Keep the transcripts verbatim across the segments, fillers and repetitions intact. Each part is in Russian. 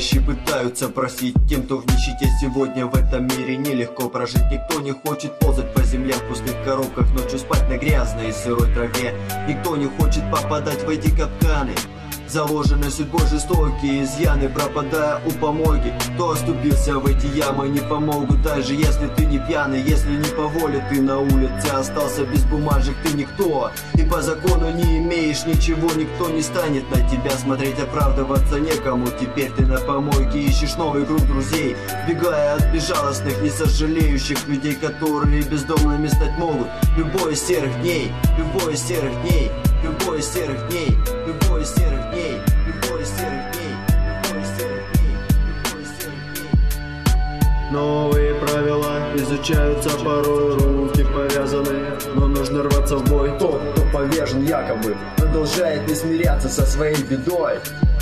помощи пытаются просить тем, кто в нищете сегодня в этом мире нелегко прожить. Никто не хочет ползать по земле в пустых коробках, ночью спать на грязной и сырой траве. Никто не хочет попадать в эти капканы, заложены судьбой жестокие изъяны, пропадая у помойки. Кто оступился в эти ямы, не помогут, даже если ты не пьяный. Если не по воле ты на улице остался без бумажек, ты никто, и по закону не имеешь ничего. Никто не станет на тебя смотреть, оправдываться некому. Теперь ты на помойке, ищешь новый круг друзей, бегая от безжалостных, не сожалеющих людей, которые бездомными стать могут. Любой из серых дней, любой из серых дней, любой из серых дней, любой из серых дней, любой из серых дней, любой из серых дней, любой из серых дней. Новые правила изучаются порой, руки повязаны, но нужно рваться в бой. Тот, кто повержен якобы, продолжает не смиряться со своей бедой.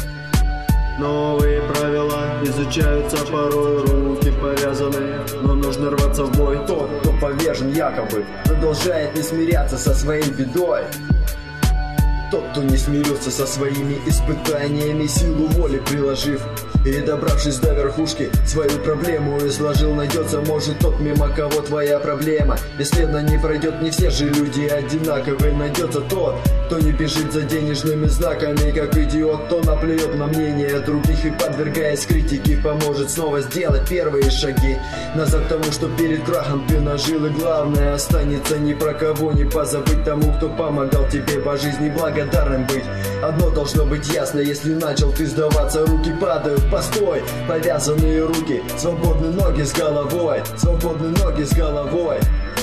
Новые правила изучаются порой, руки повязаны, но нужно рваться в бой. Тот, кто повержен якобы, продолжает не смиряться со своей бедой. Тот, кто не смирился со своими испытаниями, силу воли приложив, и, добравшись до верхушки, свою проблему изложил. Найдется, может, тот, мимо кого твоя проблема бесследно не пройдет. Не все же люди одинаковые. Найдется тот, кто не бежит за денежными знаками, как идиот, кто наплюет на мнение других и, подвергаясь критике, поможет снова сделать первые шаги назад к тому, что перед крахом ты нажил. И главное, останется ни про кого не позабыть, тому, кто помогал тебе по жизни благодарным быть. Одно должно быть ясно: если начал ты сдаваться, руки падают, постой, повязанные руки, свободны ноги с головой, свободны ноги с головой.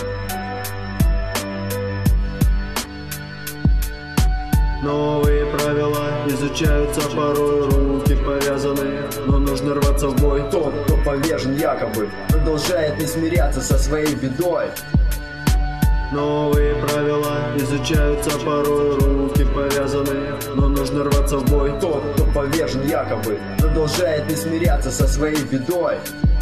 Новые правила изучаются порой, руки повязаны, но нужно рваться в бой. Тот, кто повержен якобы, продолжает не смиряться со своей бедой. Новые правила изучаются порой, руки повязаны, но нужно рваться в бой. Тот, кто повержен якобы, продолжает не смиряться со своей бедой.